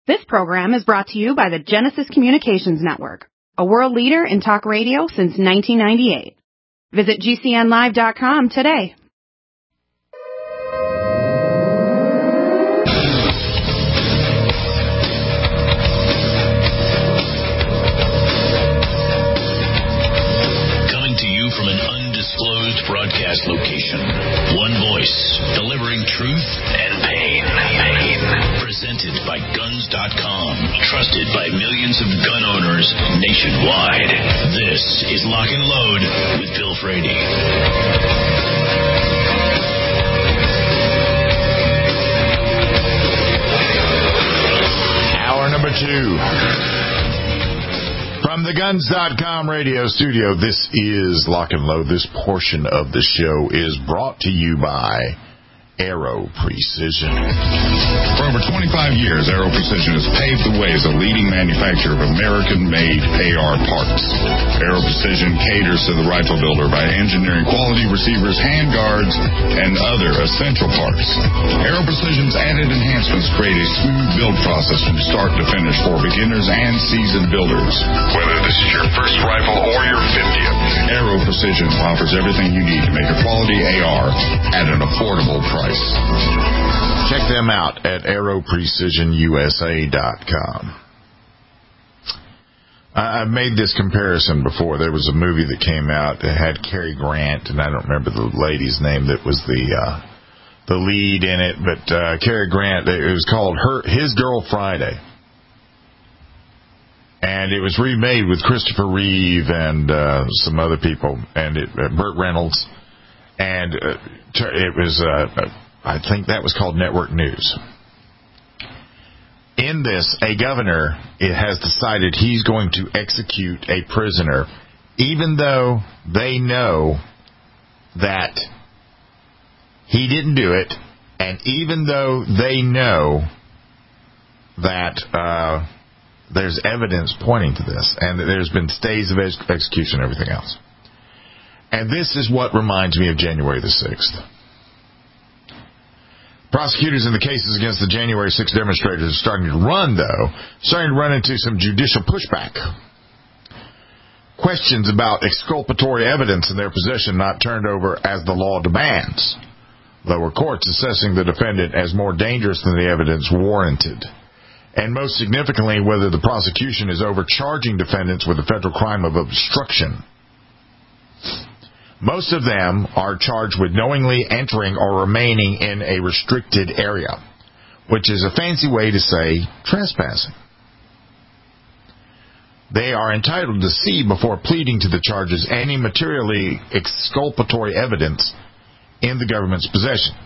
This program is brought to you by the Genesis Communications Network, a world leader in talk radio since 1998. Visit GCNlive.com today. Coming to you from an undisclosed broadcast location. One voice, delivering truth and pain. Presented by Guns.com. Trusted by millions of gun owners nationwide. This is Lock and Load with Bill Frady. Hour number 2. From the Guns.com radio studio, this is Lock and Load. This portion of the show is brought to you by Aero Precision. For over 25 years, Aero Precision has paved the way as a leading manufacturer of American-made AR parts. Aero Precision caters to the rifle builder by engineering quality receivers, handguards, and other essential parts. Aero Precision's added enhancements create a smooth build process from start to finish for beginners and seasoned builders. Whether this is your first rifle or your 50th, Aero Precision offers everything you need to make a quality AR at an affordable price. Check them out at aeroprecisionusa.com. I've made this comparison before. There was a movie that came out that had Cary Grant, and I don't remember the lady's name that was the lead in it, but Cary Grant, it was called His Girl Friday. And it was remade with Christopher Reeve and some other people, and Burt Reynolds. And it was, I think that was called Network News. In this, a governor has decided he's going to execute a prisoner, even though they know that he didn't do it, and even though they know that there's evidence pointing to this, and that there's been stays of execution and everything else. And this is what reminds me of January the 6th. Prosecutors in the cases against the January 6th demonstrators are starting to run into some judicial pushback. Questions about exculpatory evidence in their possession not turned over as the law demands. Lower courts assessing the defendant as more dangerous than the evidence warranted. And most significantly, whether the prosecution is overcharging defendants with the federal crime of obstruction. Most of them are charged with knowingly entering or remaining in a restricted area, which is a fancy way to say trespassing. They are entitled to see before pleading to the charges any materially exculpatory evidence in the government's possession.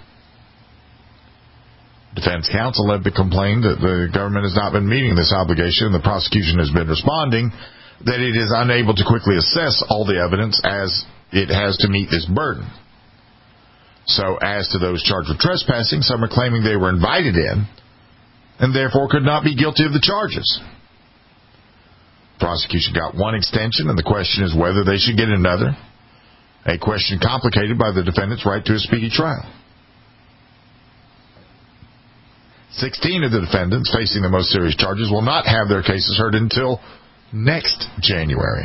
Defense counsel have complained that the government has not been meeting this obligation. The prosecution has been responding that it is unable to quickly assess all the evidence as it has to meet this burden. So as to those charged with trespassing, some are claiming they were invited in and therefore could not be guilty of the charges. Prosecution got one extension, and the question is whether they should get another, a question complicated by the defendant's right to a speedy trial. 16 of the defendants facing the most serious charges will not have their cases heard until next January.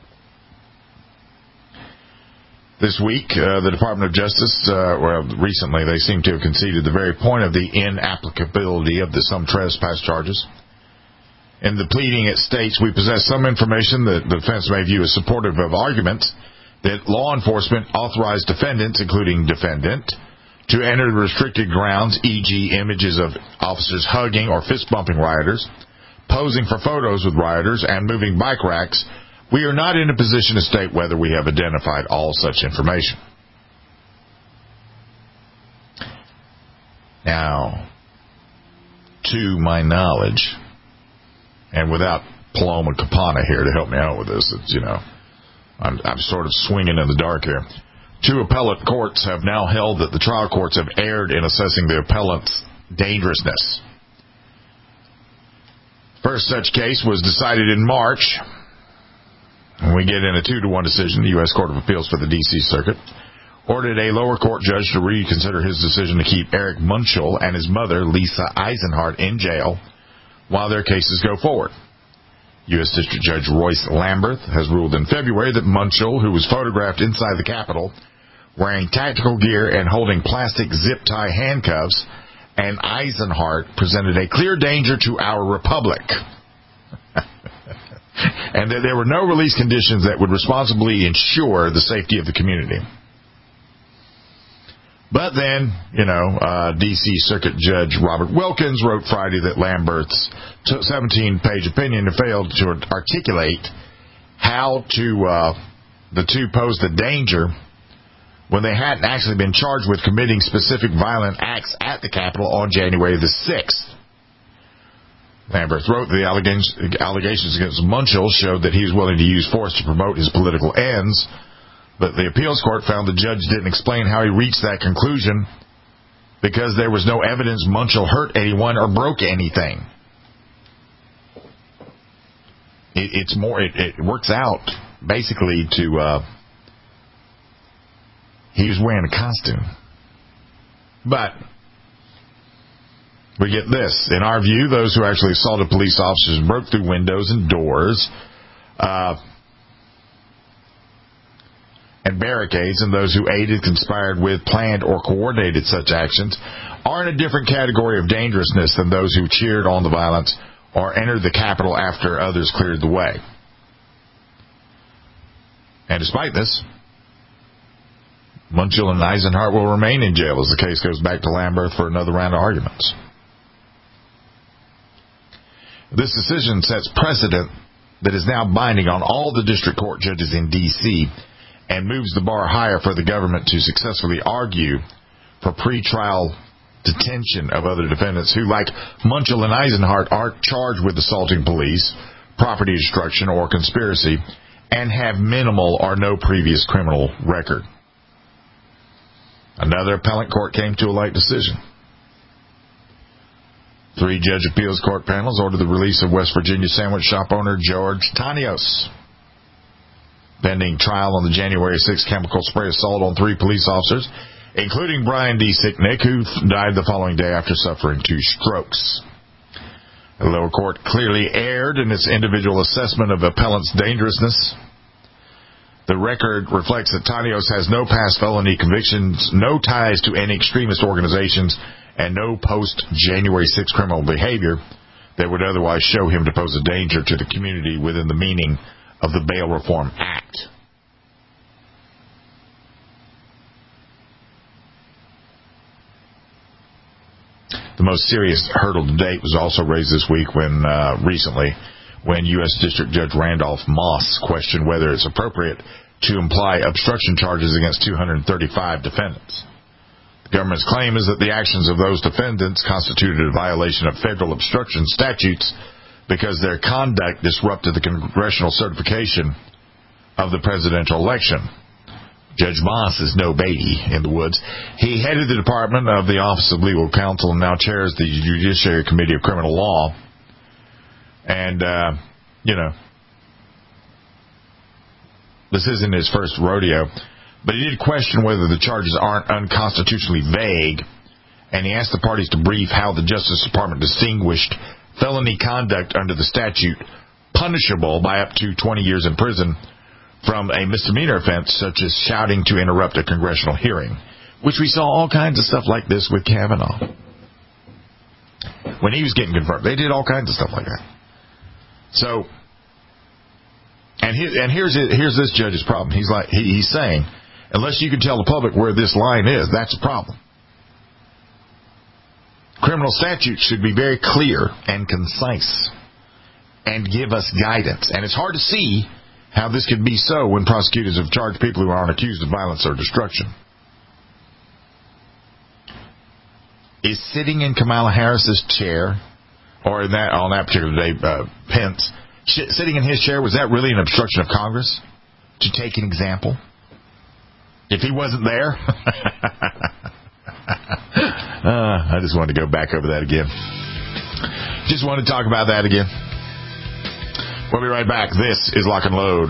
This week, the Department of Justice, recently they seem to have conceded the very point of the inapplicability of the some trespass charges. In the pleading, it states, we possess some information that the defense may view as supportive of arguments that law enforcement authorized defendants, including defendant, to enter restricted grounds, e.g. images of officers hugging or fist-bumping rioters, posing for photos with rioters, and moving bike racks. We are not in a position to state whether we have identified all such information. Now, to my knowledge, and without Paloma Capana here to help me out with this, I'm sort of swinging in the dark here. 2 appellate courts have now held that the trial courts have erred in assessing the appellant's dangerousness. First such case was decided in March. And we get in a 2-1 decision. The U.S. Court of Appeals for the D.C. Circuit ordered a lower court judge to reconsider his decision to keep Eric Munchel and his mother, Lisa Eisenhart, in jail while their cases go forward. U.S. District Judge Royce Lamberth has ruled in February that Munchell, who was photographed inside the Capitol wearing tactical gear and holding plastic zip-tie handcuffs, and Eisenhart presented a clear danger to our republic. And that there were no release conditions that would responsibly ensure the safety of the community. But then, D.C. Circuit Judge Robert Wilkins wrote Friday that Lamberth's 17-page opinion failed to articulate how the two posed a danger when they hadn't actually been charged with committing specific violent acts at the Capitol on January the 6th. Lamberth wrote the allegations against Munchell showed that he was willing to use force to promote his political ends, but the appeals court found the judge didn't explain how he reached that conclusion because there was no evidence Munchell hurt anyone or broke anything. It works out basically to he was wearing a costume. But we get this. In our view, those who actually assaulted police officers and broke through windows and doors and barricades, and those who aided, conspired with, planned, or coordinated such actions are in a different category of dangerousness than those who cheered on the violence or entered the Capitol after others cleared the way. And despite this, Munchell and Eisenhart will remain in jail as the case goes back to Lamberth for another round of arguments. This decision sets precedent that is now binding on all the district court judges in D.C. and moves the bar higher for the government to successfully argue for pretrial detention of other defendants who, like Munchell and Eisenhart, aren't charged with assaulting police, property destruction, or conspiracy, and have minimal or no previous criminal record. Another appellate court came to a like decision. 3-judge appeals court panels ordered the release of West Virginia sandwich shop owner George Tanios, pending trial on the January 6th chemical spray assault on 3 police officers, including Brian D. Sicknick, who died the following day after suffering 2 strokes. The lower court clearly erred in its individual assessment of appellant's dangerousness. The record reflects that Tanios has no past felony convictions, no ties to any extremist organizations, and no post-January 6th criminal behavior that would otherwise show him to pose a danger to the community within the meaning of the Bail Reform Act. The most serious hurdle to date was also raised this week recently when U.S. District Judge Randolph Moss questioned whether it's appropriate to imply obstruction charges against 235 defendants. The government's claim is that the actions of those defendants constituted a violation of federal obstruction statutes because their conduct disrupted the congressional certification of the presidential election. Judge Moss is no baby in the woods. He headed the Department of the Office of Legal Counsel and now chairs the Judiciary Committee of Criminal Law. And, this isn't his first rodeo, but he did question whether the charges aren't unconstitutionally vague, and he asked the parties to brief how the Justice Department distinguished felony conduct under the statute punishable by up to 20 years in prison from a misdemeanor offense such as shouting to interrupt a congressional hearing, which we saw all kinds of stuff like this with Kavanaugh. When he was getting confirmed, they did all kinds of stuff like that. So, and here's this judge's problem. He's saying, unless you can tell the public where this line is, that's a problem. Criminal statutes should be very clear and concise and give us guidance. And it's hard to see how this could be so when prosecutors have charged people who aren't accused of violence or destruction. Is sitting in Kamala Harris's chair, or on that particular day, Pence, sitting in his chair, was that really an obstruction of Congress? To take an example? If he wasn't there? I just wanted to go back over that again. Just want to talk about that again. We'll be right back. This is Lock and Load.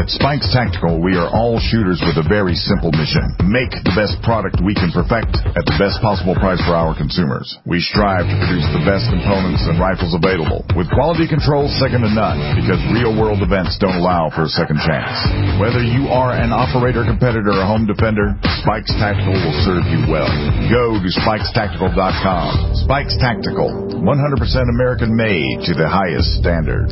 At Spikes Tactical, we are all shooters with a very simple mission. Make the best product we can perfect at the best possible price for our consumers. We strive to produce the best components and rifles available, with quality control second to none, because real-world events don't allow for a second chance. Whether you are an operator, competitor, or home defender, Spikes Tactical will serve you well. Go to SpikesTactical.com. Spikes Tactical, 100% American-made to the highest standard.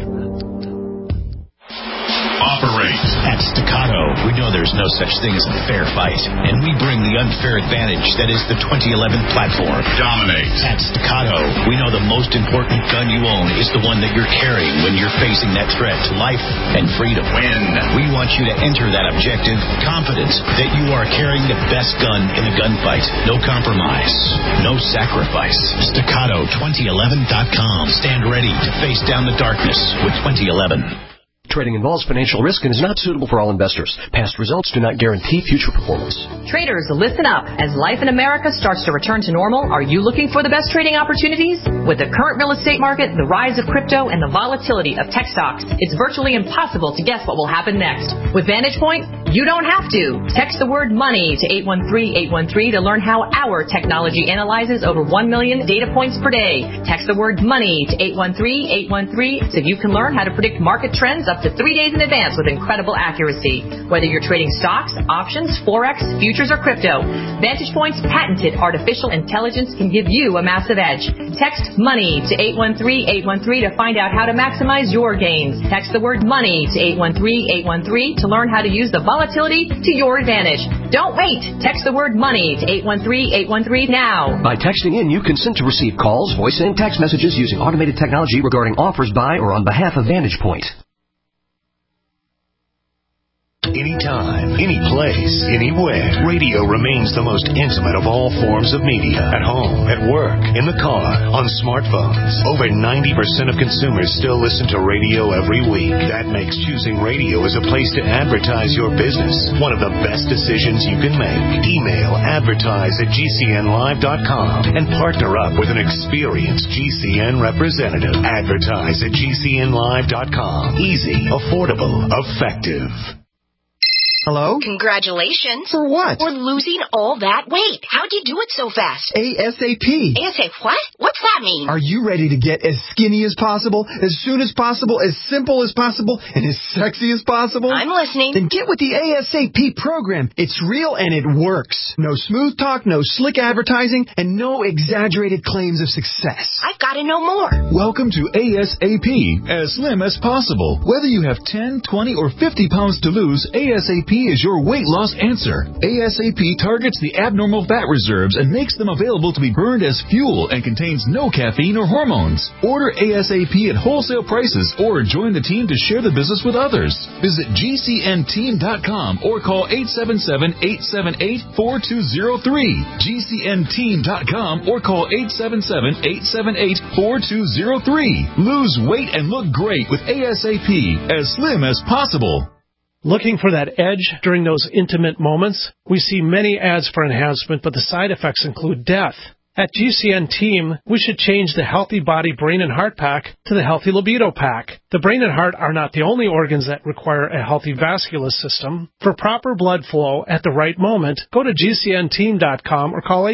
Operate. At Staccato, we know there's no such thing as a fair fight, and we bring the unfair advantage that is the 2011 platform. Dominate. At Staccato, we know the most important gun you own is the one that you're carrying when you're facing that threat to life and freedom. Win. We want you to enter that objective confident that you are carrying the best gun in the gunfight. No compromise. No sacrifice. Staccato2011.com. Stand ready to face down the darkness with 2011. Trading involves financial risk and is not suitable for all investors. Past results do not guarantee future performance. Traders, listen up. As life in America starts to return to normal, are you looking for the best trading opportunities? With the current real estate market, the rise of crypto, and the volatility of tech stocks, it's virtually impossible to guess what will happen next. With Vantage Point, you don't have to. Text the word money to 813-813 to learn how our technology analyzes over 1 million data points per day. Text the word money to 813-813 so you can learn how to predict market trends up to 3 days in advance with incredible accuracy. Whether you're trading stocks, options, forex, futures, or crypto, Vantage Point's patented artificial intelligence can give you a massive edge. Text money to 813-813 to find out how to maximize your gains. Text the word money to 813-813 to learn how to use the volatility to your advantage. Don't wait. Text the word money to 813-813 now. By texting in, you consent to receive calls, voice, and text messages using automated technology regarding offers by or on behalf of Vantage Point. Anytime, any place, anywhere. Radio remains the most intimate of all forms of media. At home, at work, in the car, on smartphones. Over 90% of consumers still listen to radio every week. That makes choosing radio as a place to advertise your business one of the best decisions you can make. Email advertise@gcnlive.com and partner up with an experienced GCN representative. Advertise@gcnlive.com. Easy, affordable, effective. Hello? Congratulations. For what? For losing all that weight. How'd you do it so fast? ASAP. ASAP what? What's that mean? Are you ready to get as skinny as possible, as soon as possible, as simple as possible, and as sexy as possible? I'm listening. Then get with the ASAP program. It's real and it works. No smooth talk, no slick advertising, and no exaggerated claims of success. I've got to know more. Welcome to ASAP, as slim as possible. Whether you have 10, 20, or 50 pounds to lose, ASAP is your weight loss answer. ASAP targets the abnormal fat reserves and makes them available to be burned as fuel and contains no caffeine or hormones. Order ASAP at wholesale prices or join the team to share the business with others. Visit GCNteam.com or call 877-878-4203. GCNteam.com or call 877-878-4203. Lose weight and look great with ASAP, as slim as possible. Looking for that edge during those intimate moments? We see many ads for enhancement, but the side effects include death. At GCN Team, we should change the Healthy Body, Brain, and Heart Pack to the Healthy Libido Pack. The brain and heart are not the only organs that require a healthy vascular system. For proper blood flow at the right moment, go to GCNteam.com or call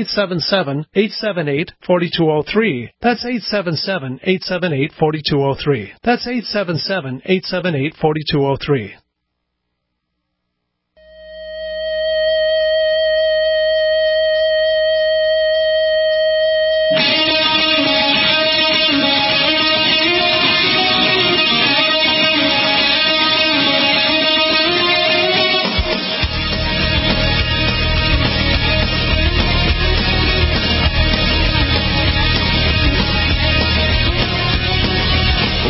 877-878-4203. That's 877-878-4203. That's 877-878-4203.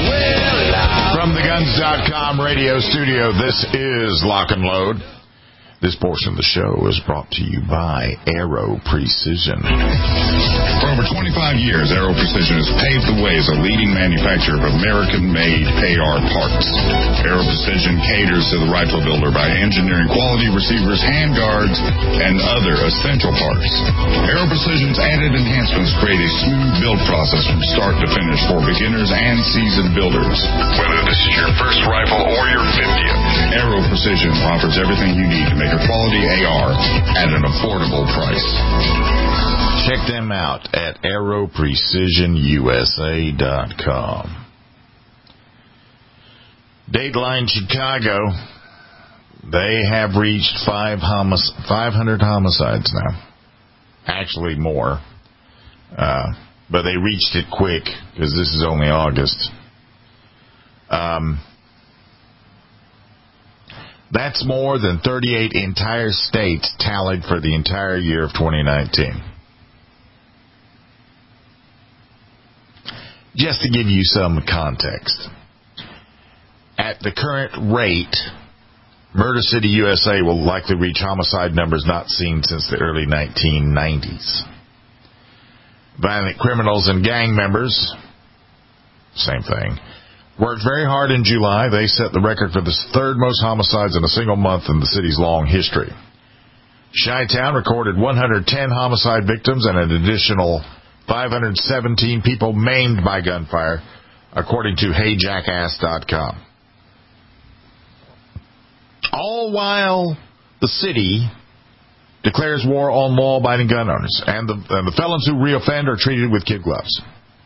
From the Guns.com radio studio, this is Lock and Load. This portion of the show is brought to you by Aero Precision. For over 25 years, Aero Precision has paved the way as a leading manufacturer of American-made AR parts. Aero Precision caters to the rifle builder by engineering quality receivers, handguards, and other essential parts. Aero Precision's added enhancements create a smooth build process from start to finish for beginners and seasoned builders. Whether this is your first rifle or your 50th, Aero Precision offers everything you need to make a quality AR at an affordable price. Check them out at aeroprecisionusa.com. Dateline Chicago, they have reached 500 homicides now. Actually more. But they reached it quick because this is only August. That's more than 38 entire states tallied for the entire year of 2019. Just to give you some context, at the current rate, Murder City, USA will likely reach homicide numbers not seen since the early 1990s. Violent criminals and gang members, same thing, worked very hard in July. They set the record for the third most homicides in a single month in the city's long history. Chi-Town recorded 110 homicide victims and an additional 517 people maimed by gunfire, according to HeyJackass.com. All while the city declares war on law-abiding gun owners, and the felons who reoffend are treated with kid gloves.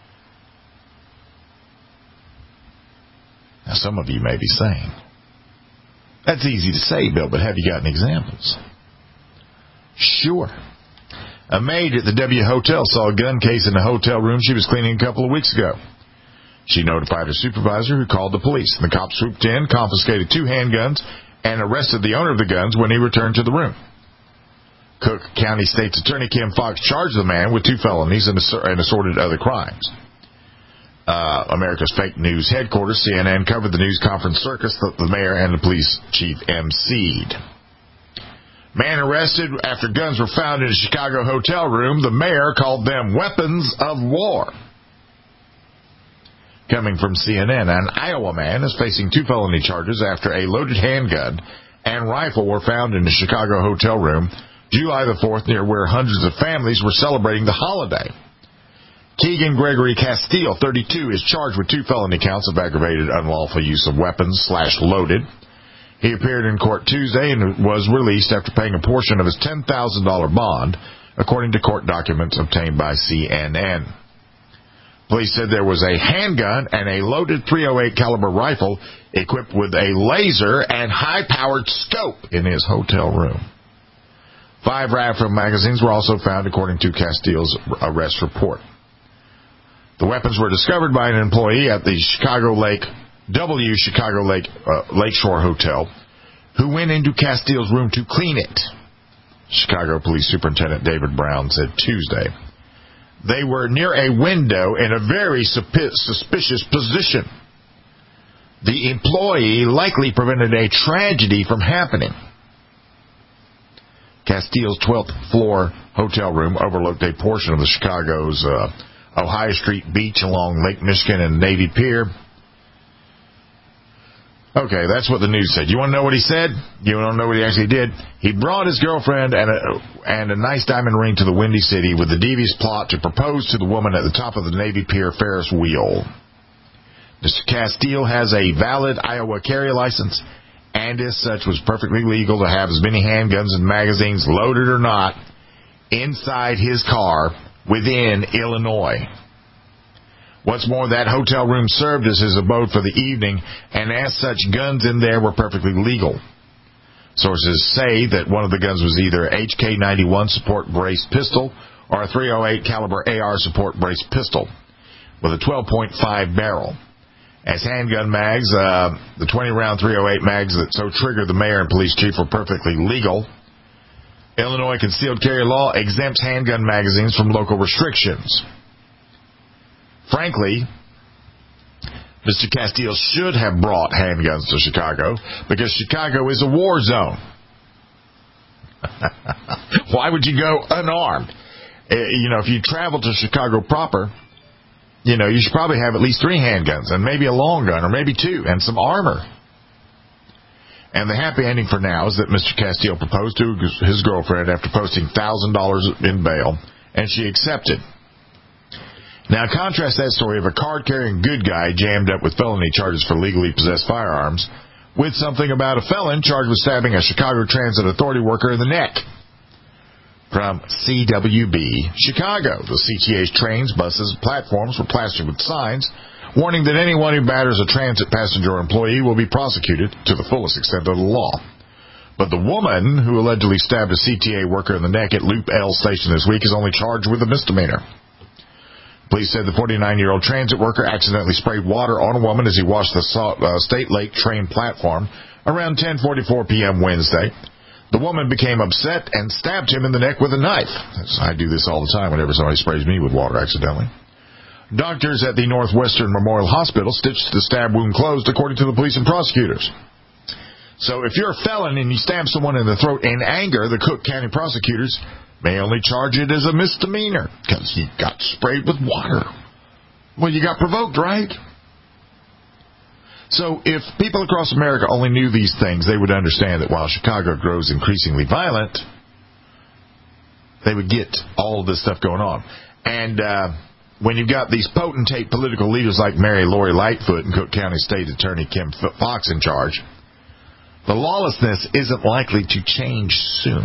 Now, some of you may be saying, that's easy to say, Bill, but have you got any examples? Sure. A maid at the W Hotel saw a gun case in a hotel room she was cleaning a couple of weeks ago. She notified her supervisor, who called the police. The cops swooped in, confiscated 2 handguns, and arrested the owner of the guns when he returned to the room. Cook County State's Attorney Kim Fox charged the man with 2 felonies and assorted other crimes. America's fake news headquarters, CNN, covered the news conference circus that the mayor and the police chief emceed. Man arrested after guns were found in a Chicago hotel room. The mayor called them weapons of war. Coming from CNN, an Iowa man is facing 2 felony charges after a loaded handgun and rifle were found in a Chicago hotel room July the 4th, near where hundreds of families were celebrating the holiday. Keegan Gregory Castile, 32, is charged with 2 felony counts of aggravated unlawful use of weapons /loaded. He appeared in court Tuesday and was released after paying a portion of his $10,000 bond, according to court documents obtained by CNN. Police said there was a handgun and a loaded .308 caliber rifle equipped with a laser and high-powered scope in his hotel room. 5 rifle magazines were also found, according to Castile's arrest report. The weapons were discovered by an employee at the Chicago Lakeshore Hotel, who went into Castile's room to clean it. Chicago Police Superintendent David Brown said Tuesday. They were near a window in a very suspicious position. The employee likely prevented a tragedy from happening. Castile's 12th floor hotel room overlooked a portion of the Chicago's Ohio Street Beach along Lake Michigan and Navy Pier. Okay, that's what the news said. You want to know what he said? You want to know what he actually did? He brought his girlfriend and a nice diamond ring to the Windy City with the devious plot to propose to the woman at the top of the Navy Pier Ferris wheel. Mr. Castile has a valid Iowa carry license, and as such was perfectly legal to have as many handguns and magazines, loaded or not, inside his car within Illinois. What's more, that hotel room served as his abode for the evening, and as such, guns in there were perfectly legal. Sources say that one of the guns was either HK-91 support braced pistol or a .308 caliber AR support braced pistol with a 12.5 barrel. As handgun mags, the 20-round .308 mags that so triggered the mayor and police chief were perfectly legal. Illinois concealed carry law exempts handgun magazines from local restrictions. Frankly, Mr. Castile should have brought handguns to Chicago because Chicago is a war zone. Why would you go unarmed? If you travel to Chicago proper, you should probably have at least 3 handguns and maybe a long gun or maybe 2 and some armor. And the happy ending for now is that Mr. Castile proposed to his girlfriend after posting $1,000 in bail, and she accepted. Now, contrast that story of a card-carrying good guy jammed up with felony charges for legally possessed firearms with something about a felon charged with stabbing a Chicago Transit Authority worker in the neck. From CWB Chicago, the CTA's trains, buses, and platforms were plastered with signs warning that anyone who batters a transit passenger or employee will be prosecuted to the fullest extent of the law. But the woman who allegedly stabbed a CTA worker in the neck at Loop L station this week is only charged with a misdemeanor. Police said the 49-year-old transit worker accidentally sprayed water on a woman as he washed the State Lake train platform around 10:44 p.m. Wednesday. The woman became upset and stabbed him in the neck with a knife. I do this all the time whenever somebody sprays me with water accidentally. Doctors at the Northwestern Memorial Hospital stitched the stab wound closed, according to the police and prosecutors. So if you're a felon and you stab someone in the throat in anger, the Cook County prosecutors may only charge it as a misdemeanor because you got sprayed with water. Well, you got provoked, right? So if people across America only knew these things, they would understand that while Chicago grows increasingly violent, they would get all of this stuff going on. And when you've got these potentate political leaders like Mary Lori Lightfoot and Cook County State Attorney Kim Fox in charge, the lawlessness isn't likely to change soon.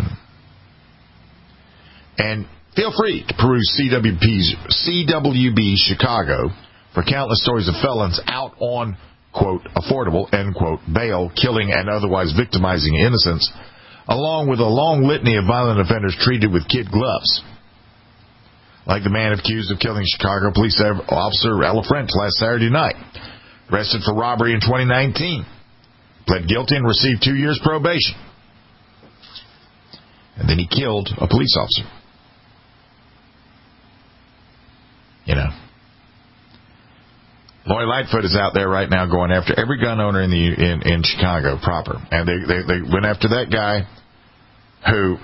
And feel free to peruse CWB Chicago for countless stories of felons out on, quote, affordable, end quote, bail, killing and otherwise victimizing innocents, along with a long litany of violent offenders treated with kid gloves. Like the man accused of killing Chicago police officer Ella French last Saturday night, arrested for robbery in 2019, pled guilty and received 2 years probation. And then he killed a police officer. Lori Lightfoot is out there right now going after every gun owner in Chicago proper. And they went after that guy who,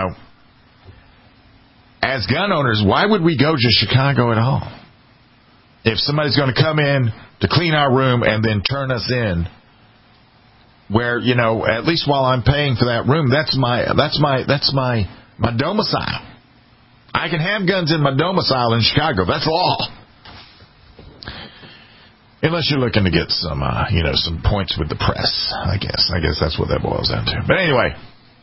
as gun owners, why would we go to Chicago at all? If somebody's going to come in to clean our room and then turn us in, where, at least while I'm paying for that room, that's my domicile. I can have guns in my domicile in Chicago. That's law. Unless you're looking to get some, some points with the press, I guess. I guess that's what that boils down to. But anyway,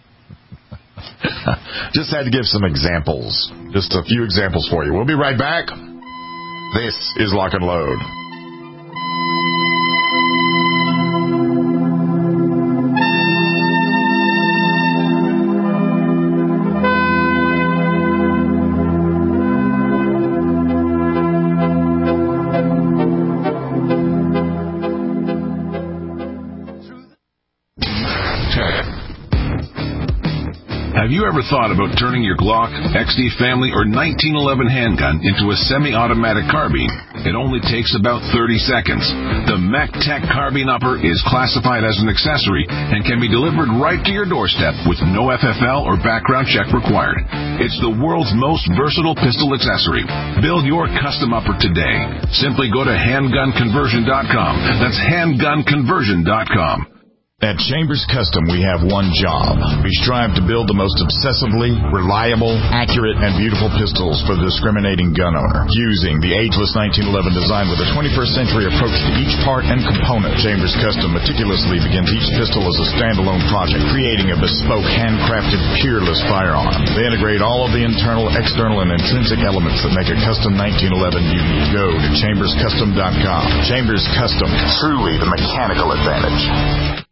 just had to give some examples. Just a few examples for you. We'll be right back. This is Lock and Load. Have you ever thought about turning your Glock, XD Family, or 1911 handgun into a semi-automatic carbine? It only takes about 30 seconds. The MacTech Carbine Upper is classified as an accessory and can be delivered right to your doorstep with no FFL or background check required. It's the world's most versatile pistol accessory. Build your custom upper today. Simply go to handgunconversion.com. That's handgunconversion.com. At Chambers Custom, we have one job. We strive to build the most obsessively reliable, accurate, and beautiful pistols for the discriminating gun owner. Using the ageless 1911 design with a 21st century approach to each part and component, Chambers Custom meticulously begins each pistol as a standalone project, creating a bespoke, handcrafted, peerless firearm. They integrate all of the internal, external, and intrinsic elements that make a custom 1911 unique. Go to chamberscustom.com. Chambers Custom, truly the mechanical advantage.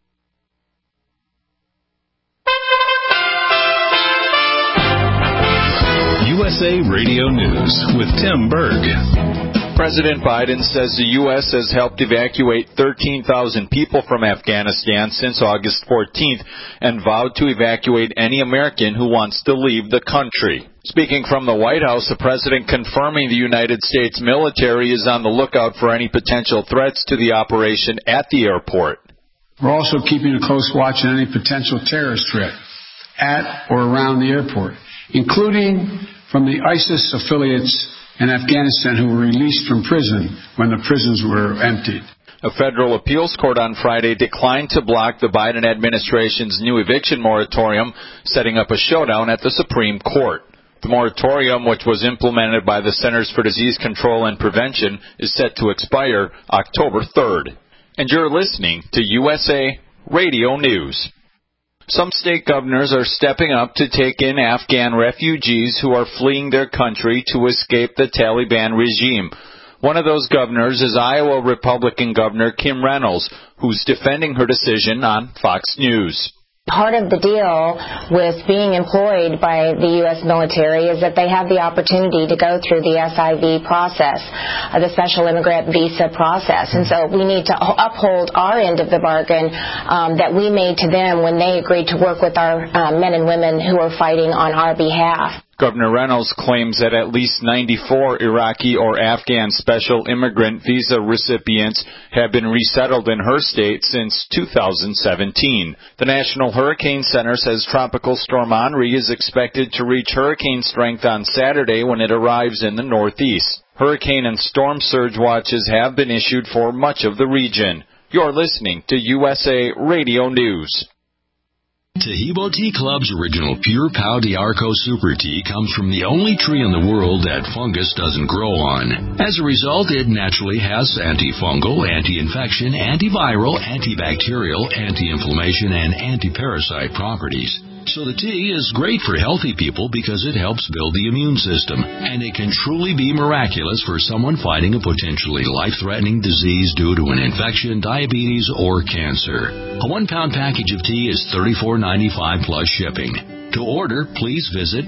USA Radio News with Tim Berg. President Biden says the U.S. has helped evacuate 13,000 people from Afghanistan since August 14th and vowed to evacuate any American who wants to leave the country. Speaking from the White House, the president confirming the United States military is on the lookout for any potential threats to the operation at the airport. We're also keeping a close watch on any potential terrorist threat. at or around the airport, including from the ISIS affiliates in Afghanistan who were released from prison when the prisons were emptied. A federal appeals court on Friday declined to block the Biden administration's new eviction moratorium, setting up a showdown at the Supreme Court. The moratorium, which was implemented by the Centers for Disease Control and Prevention, is set to expire October 3rd. And you're listening to USA Radio News. Some state governors are stepping up to take in Afghan refugees who are fleeing their country to escape the Taliban regime. One of those governors is Iowa Republican Governor Kim Reynolds, who's defending her decision on Fox News. Part of the deal with being employed by the U.S. military is that they have the opportunity to go through the SIV process, the Special Immigrant Visa process. And so we need to uphold our end of the bargain that we made to them when they agreed to work with our men and women who are fighting on our behalf. Governor Reynolds claims that at least 94 Iraqi or Afghan special immigrant visa recipients have been resettled in her state since 2017. The National Hurricane Center says Tropical Storm Henri is expected to reach hurricane strength on Saturday when it arrives in the Northeast. Hurricane and storm surge watches have been issued for much of the region. You're listening to USA Radio News. Tahibo Tea Club's original Pure Pau d'Arco Super Tea comes from the only tree in the world that fungus doesn't grow on. As a result, it naturally has antifungal, anti-infection, antiviral, antibacterial, anti-inflammation, and anti-parasite properties. So the tea is great for healthy people because it helps build the immune system, and it can truly be miraculous for someone fighting a potentially life-threatening disease due to an infection, diabetes, or cancer. A 1-pound package of tea is $34.95 plus shipping. To order, please visit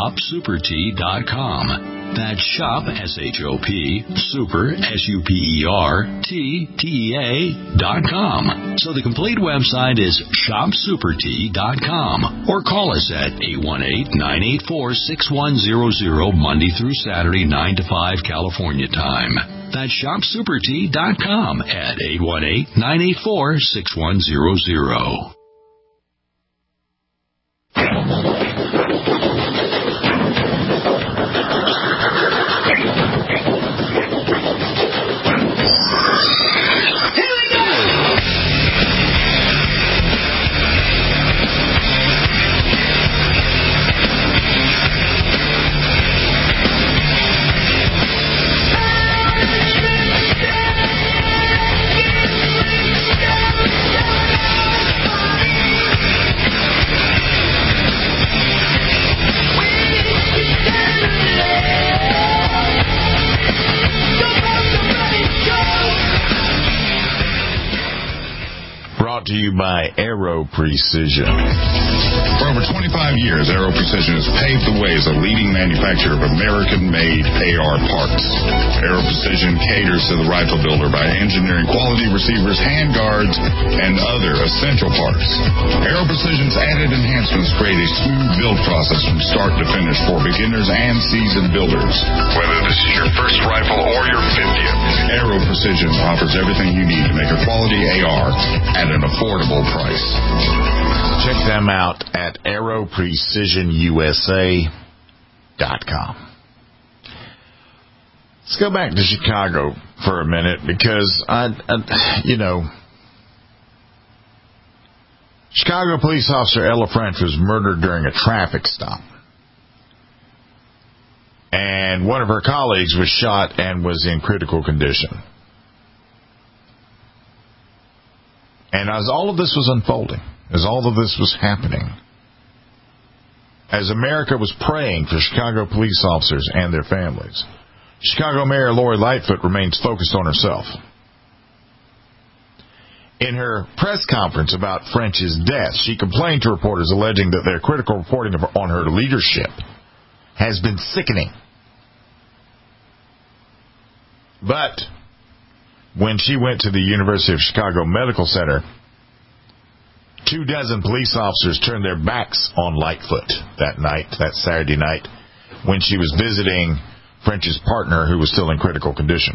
shopsupertea.com. That's shop, S-H-O-P, super, S-U-P-E-R, T-T-E-A.com. So the complete website is shopsupertea.com. Or call us at 818-984-6100 Monday through Saturday, 9 to 5 California time. That's shopsupertea.com at 818-984-6100. To you by Aero Precision. For over 25 years, Aero Precision has paved the way as a leading manufacturer of American-made AR parts. Aero Precision caters to the rifle builder by engineering quality receivers, handguards, and other essential parts. Aero Precision's added enhancements create a smooth build process from start to finish for beginners and seasoned builders. Whether this is your first rifle or your 50th, Aero Precision offers everything you need to make a quality AR at an affordable price. Check them out at AeroPrecisionUSA.com. Let's go back to Chicago for a minute because Chicago police officer Ella French was murdered during a traffic stop. And one of her colleagues was shot and was in critical condition. And as all of this was unfolding, as all of this was happening, as America was praying for Chicago police officers and their families, Chicago Mayor Lori Lightfoot remains focused on herself. In her press conference about French's death, she complained to reporters alleging that their critical reporting on her leadership has been sickening. But when she went to the University of Chicago Medical Center, 24 police officers turned their backs on Lightfoot that Saturday night, when she was visiting French's partner who was still in critical condition.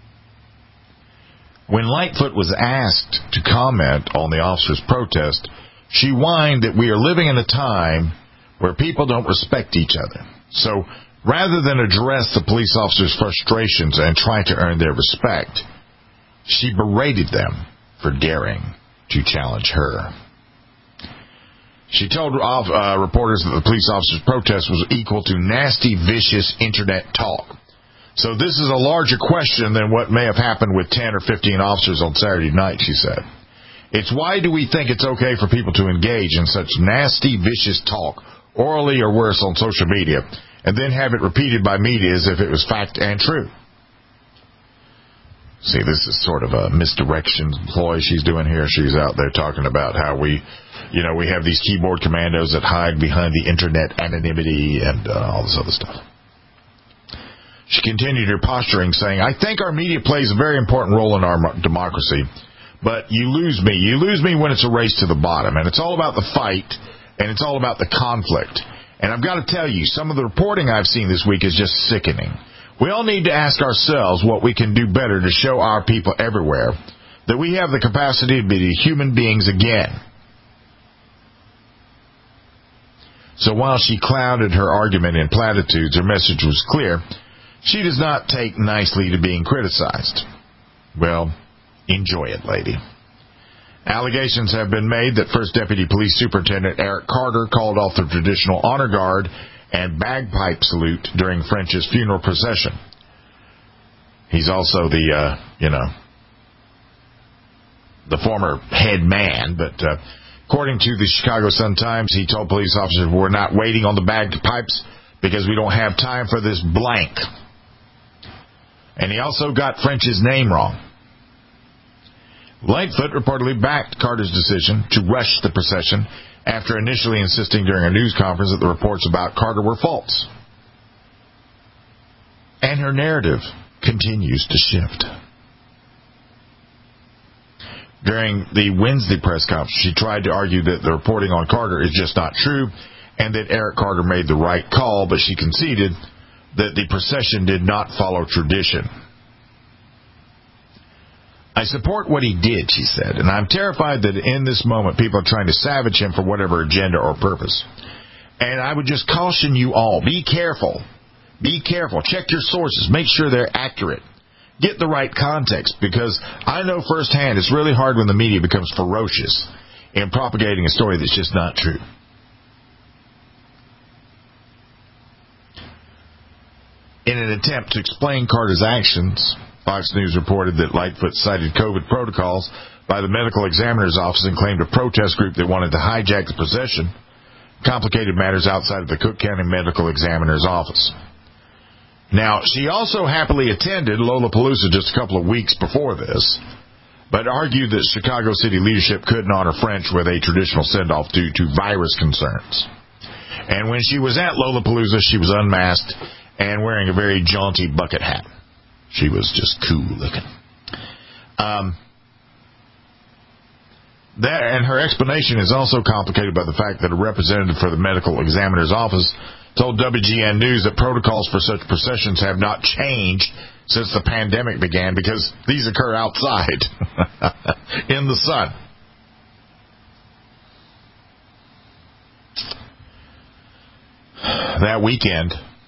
When Lightfoot was asked to comment on the officers' protest, She whined that we are living in a time where people don't respect each other. So rather than address the police officers' frustrations and try to earn their respect, she berated them for daring to challenge her. She told reporters that the police officers' protest was equal to nasty, vicious internet talk. So this is a larger question than what may have happened with 10 or 15 officers on Saturday night, she said. It's why do we think it's okay for people to engage in such nasty, vicious talk, orally or worse, on social media, and then have it repeated by media as if it was fact and true? See, this is sort of a misdirection ploy she's doing here. She's out there talking about how we have these keyboard commandos that hide behind the internet anonymity and all this other stuff. She continued her posturing, saying, I think our media plays a very important role in our democracy, but you lose me. You lose me when it's a race to the bottom, and it's all about the fight, and it's all about the conflict. And I've got to tell you, some of the reporting I've seen this week is just sickening. We all need to ask ourselves what we can do better to show our people everywhere that we have the capacity to be human beings again. So while she clouded her argument in platitudes, her message was clear. She does not take nicely to being criticized. Well, enjoy it, lady. Allegations have been made that First Deputy Police Superintendent Eric Carter called off the traditional honor guard and bagpipe salute during French's funeral procession. He's also the former head man, but according to the Chicago Sun-Times, he told police officers, we're not waiting on the bagpipes because we don't have time for this blank. And he also got French's name wrong. Lightfoot reportedly backed Carter's decision to rush the procession after initially insisting during a news conference that the reports about Carter were false. And her narrative continues to shift. During the Wednesday press conference, she tried to argue that the reporting on Carter is just not true and that Eric Carter made the right call, but she conceded that the procession did not follow tradition. I support what he did, she said, and I'm terrified that in this moment people are trying to savage him for whatever agenda or purpose. And I would just caution you all, be careful. Be careful. Check your sources. Make sure they're accurate. Get the right context, because I know firsthand it's really hard when the media becomes ferocious in propagating a story that's just not true. In an attempt to explain Carter's actions, Fox News reported that Lightfoot cited COVID protocols by the medical examiner's office and claimed a protest group that wanted to hijack the procession complicated matters outside of the Cook County medical examiner's office. Now, she also happily attended Lollapalooza just a couple of weeks before this, but argued that Chicago city leadership couldn't honor French with a traditional send-off due to virus concerns. And when she was at Lollapalooza, she was unmasked and wearing a very jaunty bucket hat. She was just cool looking. And her explanation is also complicated by the fact that a representative for the medical examiner's office told WGN News that protocols for such processions have not changed since the pandemic began because these occur outside in the sun. That weekend,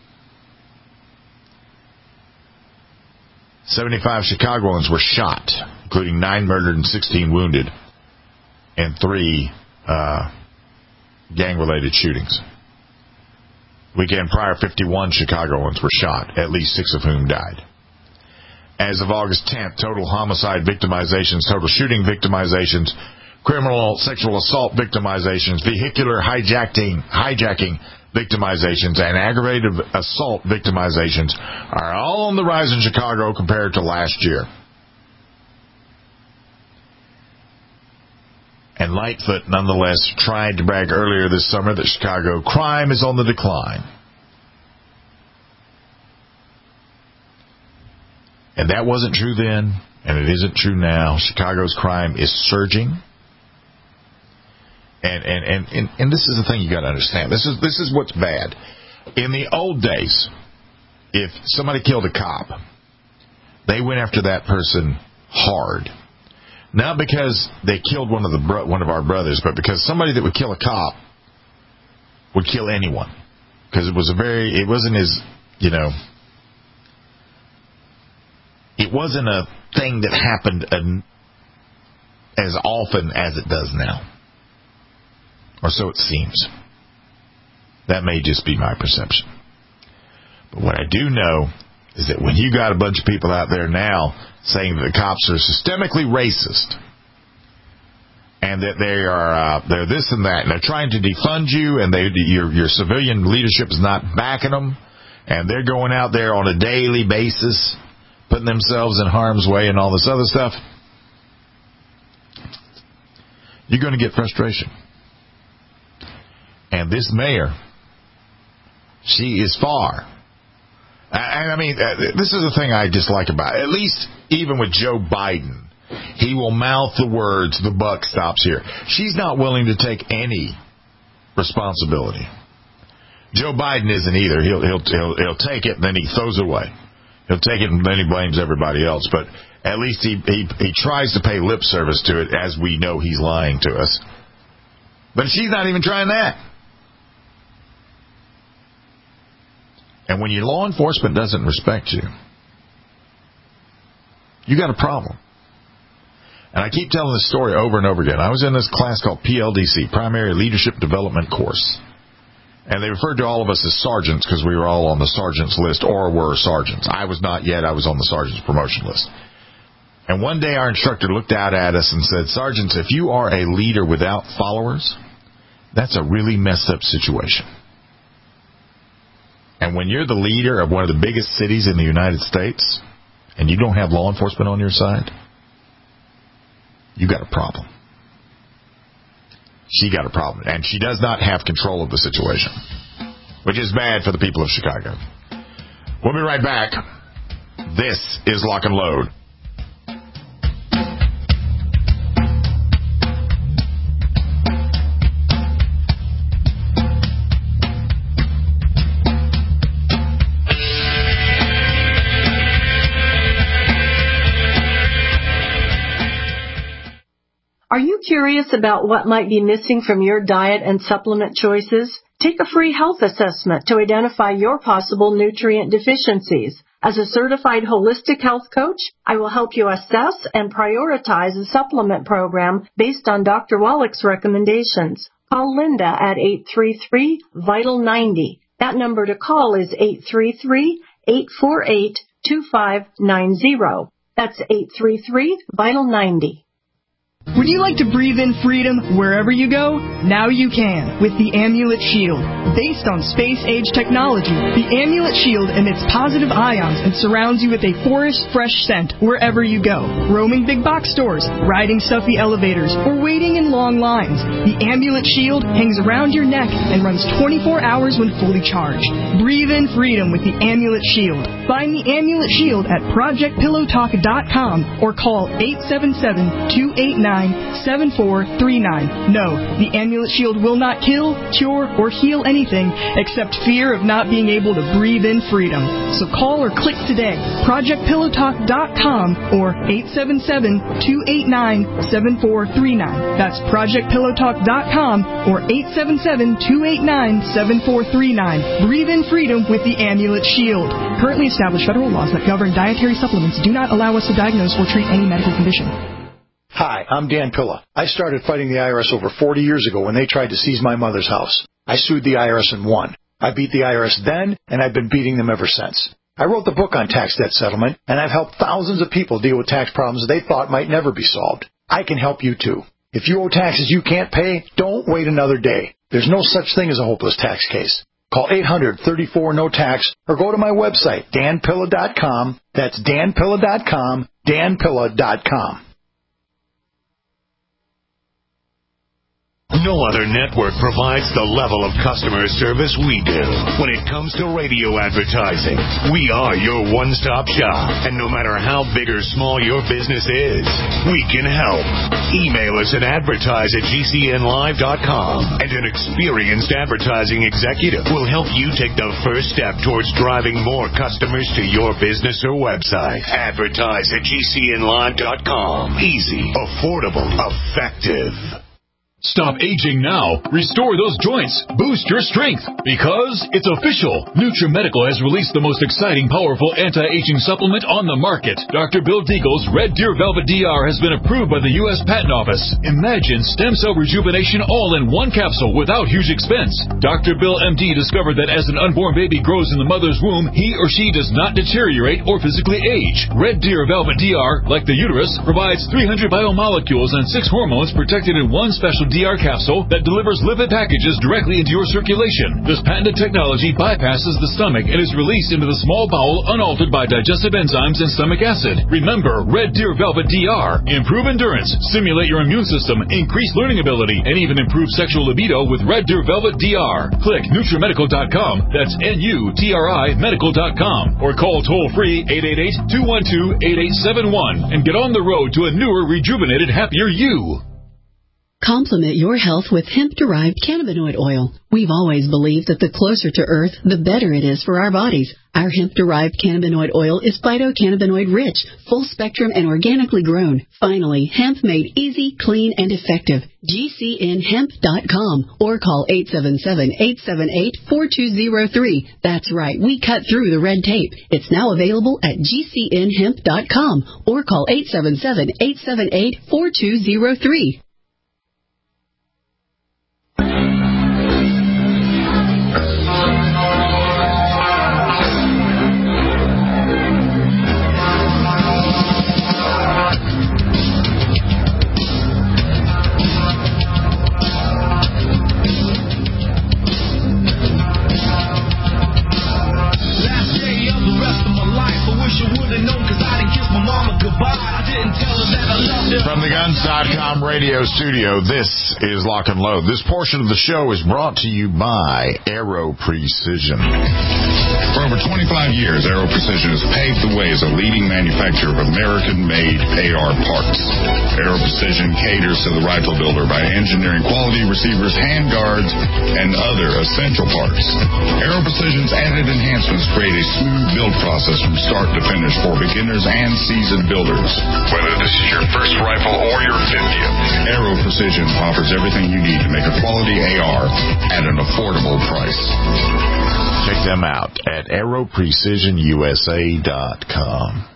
75 Chicagoans were shot, including 9 murdered and 16 wounded, and 3 gang-related shootings. Weekend prior, 51 Chicagoans were shot, at least 6 of whom died. As of August 10th, total homicide victimizations, total shooting victimizations, criminal sexual assault victimizations, vehicular hijacking victimizations, and aggravated assault victimizations are all on the rise in Chicago compared to last year. And Lightfoot, nonetheless, tried to brag earlier this summer that Chicago crime is on the decline. And that wasn't true then, and it isn't true now. Chicago's crime is surging. And this is the thing you got to understand. This is what's bad. In the old days, if somebody killed a cop, they went after that person hard. Not because they killed one of our brothers, but because somebody that would kill a cop would kill anyone. Because it wasn't as, it wasn't a thing that happened as often as it does now. Or so it seems. That may just be my perception. But what I do know is that when you got a bunch of people out there now saying that the cops are systemically racist and that they're this and that, and they're trying to defund you, and your civilian leadership is not backing them, and they're going out there on a daily basis, putting themselves in harm's way and all this other stuff, you're going to get frustration. And this mayor, she is far. And I mean, this is the thing I dislike about it. At least even with Joe Biden, he will mouth the words, the buck stops here. She's not willing to take any responsibility. Joe Biden isn't either. He'll take it and then he throws it away. He'll take it and then he blames everybody else. But at least he tries to pay lip service to it, as we know he's lying to us. But she's not even trying that. And when your law enforcement doesn't respect you, you got a problem. And I keep telling this story over and over again. I was in this class called PLDC, Primary Leadership Development Course. And they referred to all of us as sergeants because we were all on the sergeant's list or were sergeants. I was not yet. I was on the sergeant's promotion list. And one day our instructor looked out at us and said, "Sergeants, if you are a leader without followers, that's a really messed up situation. And when you're the leader of one of the biggest cities in the United States and you don't have law enforcement on your side, you got a problem." She got a problem. And she does not have control of the situation, which is bad for the people of Chicago. We'll be right back. This is Lock and Load. Are you curious about what might be missing from your diet and supplement choices? Take a free health assessment to identify your possible nutrient deficiencies. As a certified holistic health coach, I will help you assess and prioritize a supplement program based on Dr. Wallach's recommendations. Call Linda at 833-VITAL-90. That number to call is 833-848-2590. That's 833-VITAL-90. Would you like to breathe in freedom wherever you go? Now you can with the Amulet Shield. Based on space-age technology, the Amulet Shield emits positive ions and surrounds you with a forest-fresh scent wherever you go. Roaming big box stores, riding stuffy elevators, or waiting in long lines, the Amulet Shield hangs around your neck and runs 24 hours when fully charged. Breathe in freedom with the Amulet Shield. Find the Amulet Shield at ProjectPillowTalk.com or call 877-289-7439. No, the Amulet Shield will not kill, cure, or heal anything except fear of not being able to breathe in freedom. So call or click today, ProjectPillowTalk.com or 877-289-7439. That's ProjectPillowTalk.com or 877-289-7439. Breathe in freedom with the Amulet Shield. Currently established federal laws that govern dietary supplements do not allow us to diagnose or treat any medical condition. Hi, I'm Dan Pilla. I started fighting the IRS over 40 years ago when they tried to seize my mother's house. I sued the IRS and won. I beat the IRS then, and I've been beating them ever since. I wrote the book on tax debt settlement, and I've helped thousands of people deal with tax problems they thought might never be solved. I can help you too. If you owe taxes you can't pay, don't wait another day. There's no such thing as a hopeless tax case. Call 800-34-NO-TAX or go to my website, danpilla.com. That's danpilla.com, danpilla.com. No other network provides the level of customer service we do. When it comes to radio advertising, we are your one-stop shop. And no matter how big or small your business is, we can help. Email us at advertise@gcnlive.com, and an experienced advertising executive will help you take the first step towards driving more customers to your business or website. Advertise at gcnlive.com. Easy, affordable, effective. Stop aging now. Restore those joints. Boost your strength. Because it's official. NutriMedical has released the most exciting, powerful anti-aging supplement on the market. Dr. Bill Deagle's Red Deer Velvet DR has been approved by the U.S. Patent Office. Imagine stem cell rejuvenation all in one capsule without huge expense. Dr. Bill MD discovered that as an unborn baby grows in the mother's womb, he or she does not deteriorate or physically age. Red Deer Velvet DR, like the uterus, provides 300 biomolecules and 6 hormones protected in one special DR capsule that delivers lipid packages directly into your circulation. This patented technology bypasses the stomach and is released into the small bowel unaltered by digestive enzymes and stomach acid. Remember, Red Deer Velvet DR. Improve endurance, stimulate your immune system, increase learning ability, and even improve sexual libido with Red Deer Velvet DR. Click NutriMedical.com, that's NUTRI Medical.com, or call toll-free 888-212-8871 and get on the road to a newer, rejuvenated, happier you. Complement your health with hemp-derived cannabinoid oil. We've always believed that the closer to Earth, the better it is for our bodies. Our hemp-derived cannabinoid oil is phytocannabinoid-rich, full-spectrum, and organically grown. Finally, hemp made easy, clean, and effective. GCNhemp.com or call 877-878-4203. That's right, we cut through the red tape. It's now available at GCNhemp.com or call 877-878-4203. From the Guns.com radio studio, this is Lock and Load. This portion of the show is brought to you by Aero Precision. For over 25 years, Aero Precision has paved the way as a leading manufacturer of American-made AR parts. Aero Precision caters to the rifle builder by engineering quality receivers, handguards, and other essential parts. Aero Precision's added enhancements create a smooth build process from start to finish for beginners and seasoned builders. Whether this is your first rifle or your 50th, Aero Precision offers everything you need to make a quality AR at an affordable price. Check them out at aeroprecisionusa.com.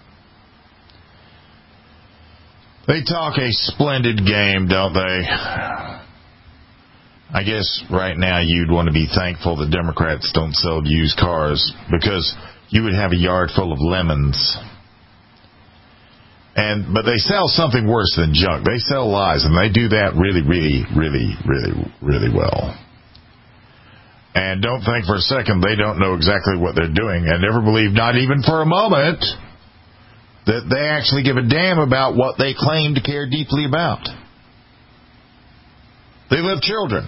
They talk a splendid game, don't they? I guess right now you'd want to be thankful the Democrats don't sell used cars, because you would have a yard full of lemons. But they sell something worse than junk. They sell lies, and they do that really, really, really, really, really well. And don't think for a second they don't know exactly what they're doing, and never believe, not even for a moment, that they actually give a damn about what they claim to care deeply about. They love children.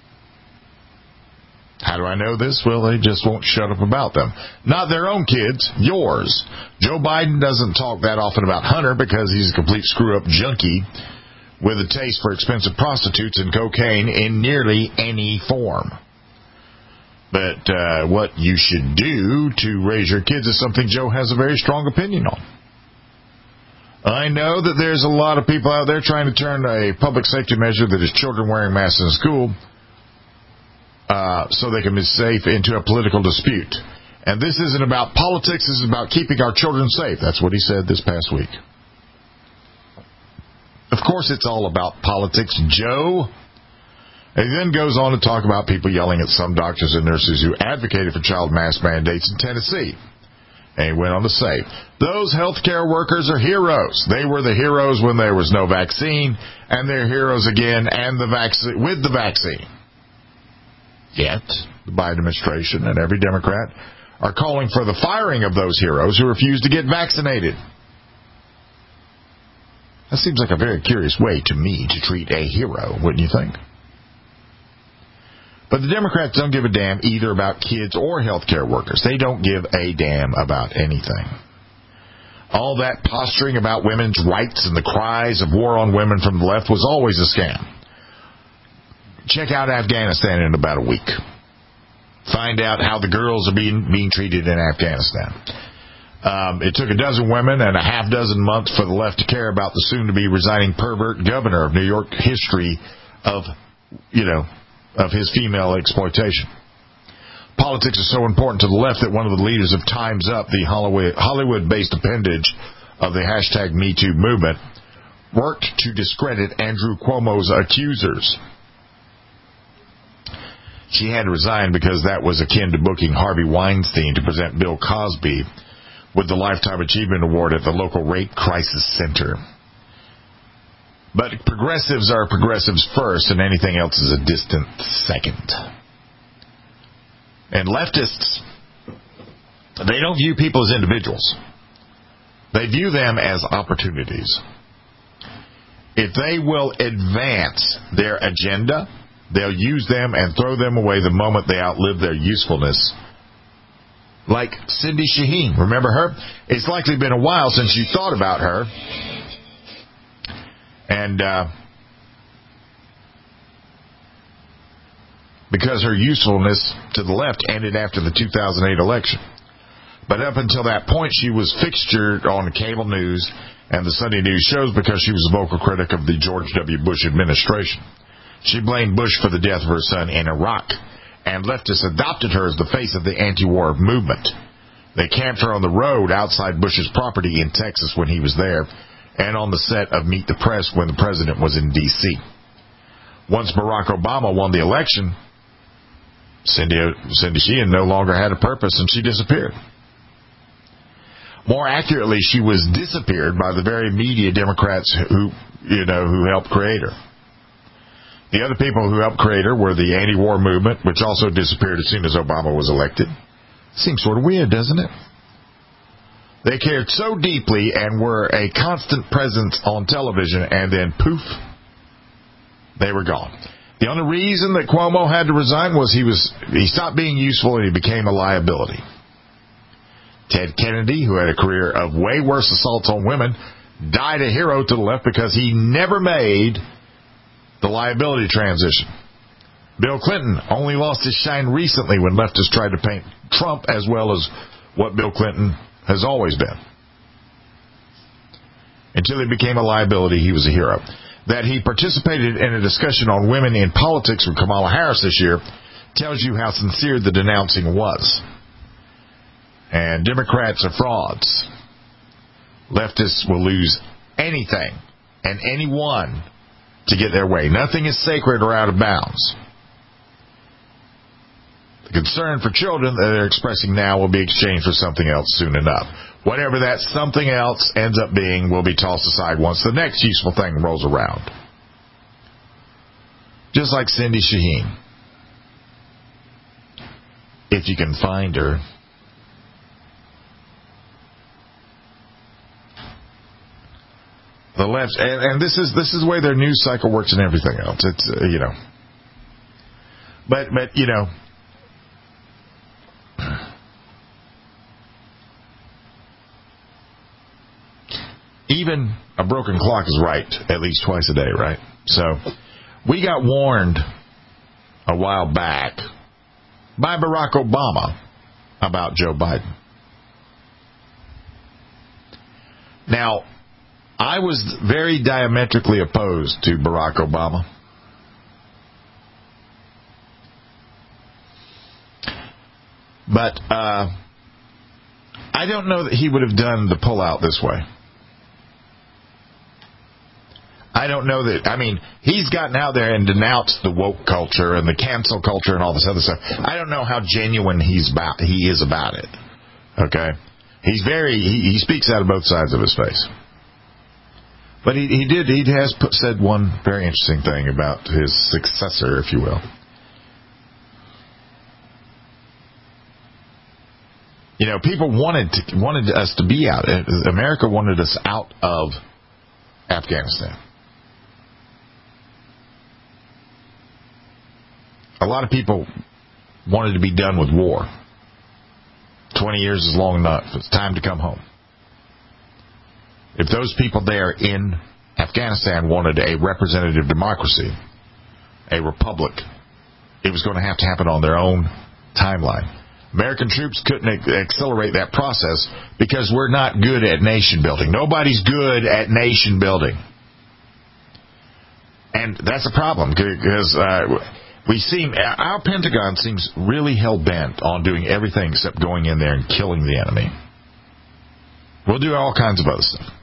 How do I know this? Well, they just won't shut up about them. Not their own kids, yours. Joe Biden doesn't talk that often about Hunter because he's a complete screw-up junkie with a taste for expensive prostitutes and cocaine in nearly any form. But what you should do to raise your kids is something Joe has a very strong opinion on. I know that there's a lot of people out there trying to turn a public safety measure that is children wearing masks in school so they can be safe into a political dispute. And this isn't about politics. This is about keeping our children safe. That's what he said this past week. Of course, it's all about politics, Joe. And he then goes on to talk about people yelling at some doctors and nurses who advocated for child mask mandates in Tennessee. And he went on to say, those healthcare workers are heroes. They were the heroes when there was no vaccine, and they're heroes again and with the vaccine. Yet, the Biden administration and every Democrat are calling for the firing of those heroes who refuse to get vaccinated. That seems like a very curious way to me to treat a hero, wouldn't you think? But the Democrats don't give a damn either about kids or healthcare workers. They don't give a damn about anything. All that posturing about women's rights and the cries of war on women from the left was always a scam. Check out Afghanistan in about a week. Find out how the girls are being treated in Afghanistan. It took a dozen women and a half dozen months for the left to care about the soon-to-be resigning pervert governor of New York history of his female exploitation. Politics is so important to the left that one of the leaders of Time's Up, the Hollywood-based appendage of the hashtag MeToo movement, worked to discredit Andrew Cuomo's accusers. She had to resign because that was akin to booking Harvey Weinstein to present Bill Cosby with the Lifetime Achievement Award at the local rape crisis center. But progressives are progressives first, and anything else is a distant second. And leftists, they don't view people as individuals. They view them as opportunities. If they will advance their agenda, they'll use them and throw them away the moment they outlive their usefulness. Like Cindy Shaheen. Remember her? It's likely been a while since you thought about her. And because her usefulness to the left ended after the 2008 election. But up until that point, she was fixtured on the cable news and the Sunday news shows because she was a vocal critic of the George W. Bush administration. She blamed Bush for the death of her son in Iraq, and leftists adopted her as the face of the anti-war movement. They camped her on the road outside Bush's property in Texas when he was there, and on the set of Meet the Press when the president was in D.C. Once Barack Obama won the election, Cindy Sheehan no longer had a purpose, and she disappeared. More accurately, she was disappeared by the very media Democrats who helped create her. The other people who helped create her were the anti-war movement, which also disappeared as soon as Obama was elected. Seems sort of weird, doesn't it? They cared so deeply and were a constant presence on television, and then poof, they were gone. The only reason that Cuomo had to resign was he stopped being useful and he became a liability. Ted Kennedy, who had a career of way worse assaults on women, died a hero to the left because he never made the liability transition. Bill Clinton only lost his shine recently when leftists tried to paint Trump as well as what Bill Clinton has always been. Until he became a liability, he was a hero. That he participated in a discussion on women in politics with Kamala Harris this year tells you how sincere the denouncing was. And Democrats are frauds. Leftists will lose anything and anyone to get their way. Nothing is sacred or out of bounds. The concern for children that they're expressing now will be exchanged for something else soon enough. Whatever that something else ends up being will be tossed aside once the next useful thing rolls around. Just like Cindy Shaheen. If you can find her. The left, and this is the way their news cycle works and everything else. It's but even a broken clock is right at least twice a day, right? So we got warned a while back by Barack Obama about Joe Biden. Now, I was very diametrically opposed to Barack Obama. But I don't know that he would have done the pullout this way. I don't know that. I mean, he's gotten out there and denounced the woke culture and the cancel culture and all this other stuff. I don't know how genuine he is about it. Okay? He speaks out of both sides of his face. But he has said one very interesting thing about his successor, if you will. People wanted us to be out. America wanted us out of Afghanistan. a lot of people wanted to be done with war. 20 years is long enough. It's time to come home. If those people there in Afghanistan wanted a representative democracy, a republic, it was going to have to happen on their own timeline. American troops couldn't accelerate that process because we're not good at nation building. Nobody's good at nation building. And that's a problem because our Pentagon seems really hell-bent on doing everything except going in there and killing the enemy. We'll do all kinds of other stuff.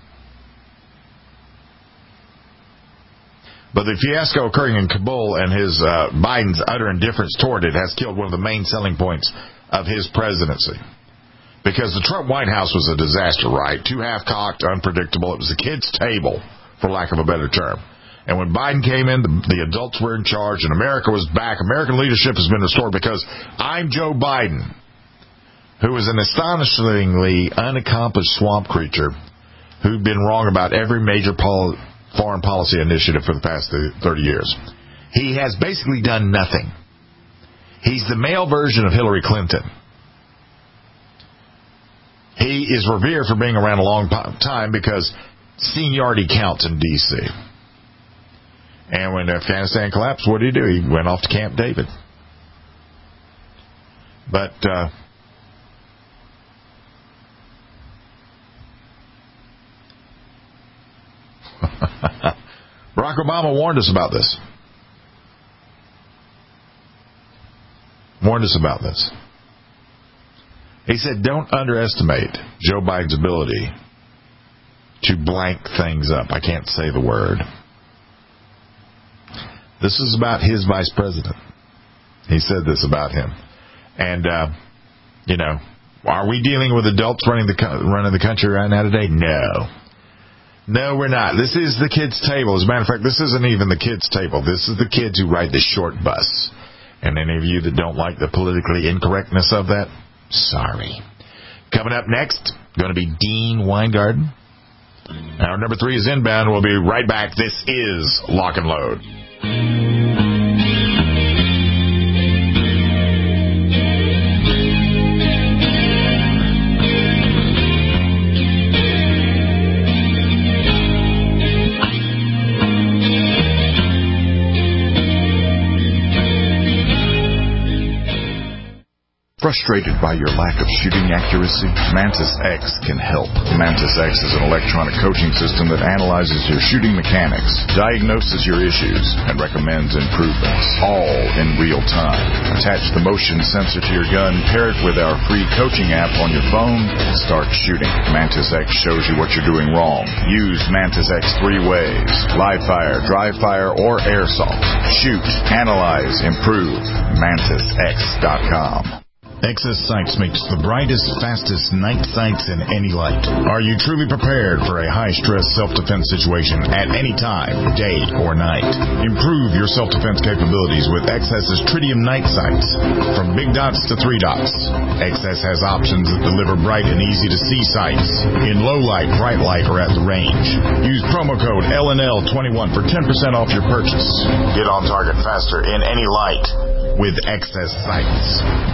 But the fiasco occurring in Kabul and his Biden's utter indifference toward it has killed one of the main selling points of his presidency. Because the Trump White House was a disaster, right? Too half-cocked, unpredictable. It was the kids' table, for lack of a better term. And when Biden came in, the adults were in charge, and America was back. American leadership has been restored because I'm Joe Biden, who is an astonishingly unaccomplished swamp creature who'd been wrong about every major foreign policy initiative for the past 30 years. He has basically done nothing. He's the male version of Hillary Clinton. He is revered for being around a long time because seniority counts in D.C. And when Afghanistan collapsed, what did he do? He went off to Camp David. But Barack Obama warned us about this. He said, don't underestimate Joe Biden's ability to blank things up. I can't say the word. This is about his vice president. He said this about him. And, are we dealing with adults running the country right now today? No, we're not. This is the kids' table. As a matter of fact, this isn't even the kids' table. This is the kids who ride the short bus. And any of you that don't like the politically incorrectness of that, sorry. Coming up next, going to be Dean Weingarten. Our number 3 is inbound. We'll be right back. This is Lock and Load. Frustrated by your lack of shooting accuracy? Mantis X can help. Mantis X is an electronic coaching system that analyzes your shooting mechanics, diagnoses your issues, and recommends improvements, all in real time. Attach the motion sensor to your gun, pair it with our free coaching app on your phone, and start shooting. Mantis X shows you what you're doing wrong. Use Mantis X 3 ways: live fire, dry fire, or airsoft. Shoot, analyze, improve. MantisX.com. XS Sights makes the brightest, fastest night sights in any light. Are you truly prepared for a high-stress self-defense situation at any time, day or night? Improve your self-defense capabilities with XS's Tritium night sights. From big dots to 3 dots, XS has options that deliver bright and easy-to-see sights in low light, bright light, or at the range. Use promo code LNL21 for 10% off your purchase. Get on target faster in any light with XS Sights.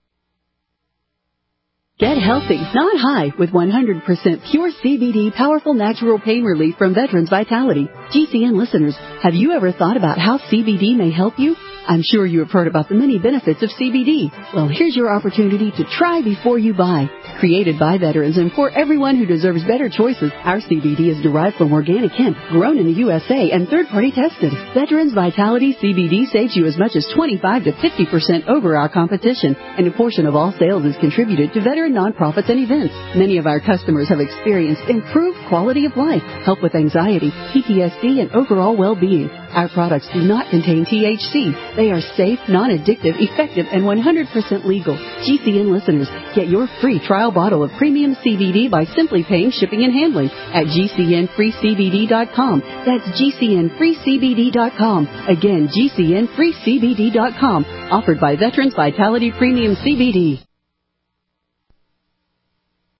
Get healthy, not high, with 100% pure CBD powerful natural pain relief from Veterans Vitality. GCN listeners, have you ever thought about how CBD may help you? I'm sure you have heard about the many benefits of CBD. Well, here's your opportunity to try before you buy. Created by veterans and for everyone who deserves better choices, our CBD is derived from organic hemp, grown in the USA, and third-party tested. Veterans Vitality CBD saves you as much as 25 to 50% over our competition, and a portion of all sales is contributed to veteran nonprofits and events. Many of our customers have experienced improved quality of life, help with anxiety, PTSD, and overall well-being. Our products do not contain THC. They are safe, non-addictive, effective, and 100% legal. GCN listeners, get your free trial bottle of premium CBD by simply paying shipping and handling at GCNFreeCBD.com. That's GCNFreeCBD.com. Again, GCNFreeCBD.com. Offered by Veterans Vitality Premium CBD.